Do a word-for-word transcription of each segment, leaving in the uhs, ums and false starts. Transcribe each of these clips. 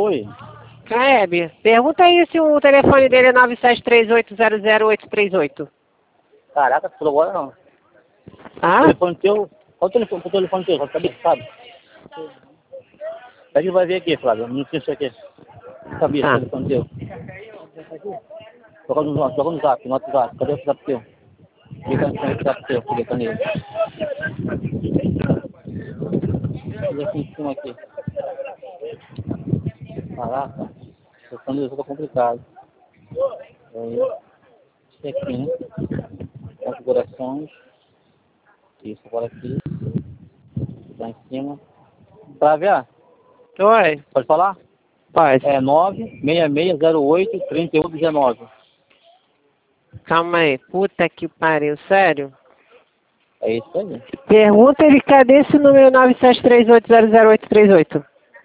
Oi. Caeb, pergunta aí se o telefone dele é nove sete três oito zero zero oito três oito. Caraca, por agora não. Ah? O telefone teu... Qual o telefone, o telefone teu? Sabe? sabe? Pede que vai ver aqui, Flávio. Não tinha isso aqui. Sabia, Tá. o telefone teu. Toca no, toca no zap, no WhatsApp. Cadê o WhatsApp teu? Clica no WhatsApp teu, clica nele. Clica aqui em cima aqui. Caraca, o telefone tá complicado. Aí, aqui, né? Configurações. Isso, agora aqui. Lá em cima. Flávia, Oi. pode falar? Pode. É nove seis seis zero oito três um um nove. Calma aí. Puta que pariu, sério? É isso aí. Pergunta ele cadê esse número nove sete três oito zero zero oito três oito.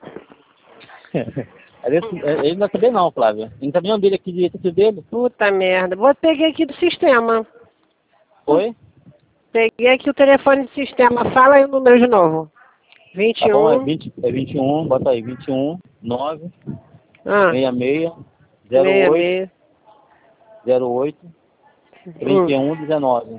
Ele não vai saber não, Flávia. Ele tá vendo dele aqui direito aqui dele. Puta merda. Vou pegar aqui do sistema. Oi? Peguei aqui o telefone do sistema. Fala aí o número de novo. vinte Tá e bom, é, um. vinte, é vinte e um, bota aí, vinte e um, nove, Ah. seis seis, zero Meia, oito, meia. zero oito, trinta e um, dezenove.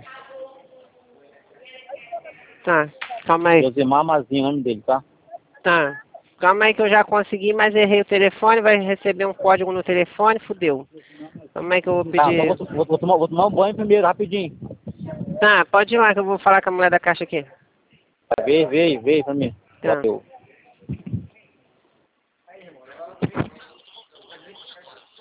Tá. Calma aí. Josemar Mazinho, o nome dele, tá? Tá. Calma aí que eu já consegui, mas errei o telefone. Vai receber um código no telefone. Fudeu. Calma aí que eu vou Tá, então pedir. vou, vou, vou, tomar, vou tomar um banho primeiro, rapidinho. Tá, pode ir lá que eu vou falar com a mulher da caixa aqui. Vê, vê, vê pra mim. Tá. Valeu.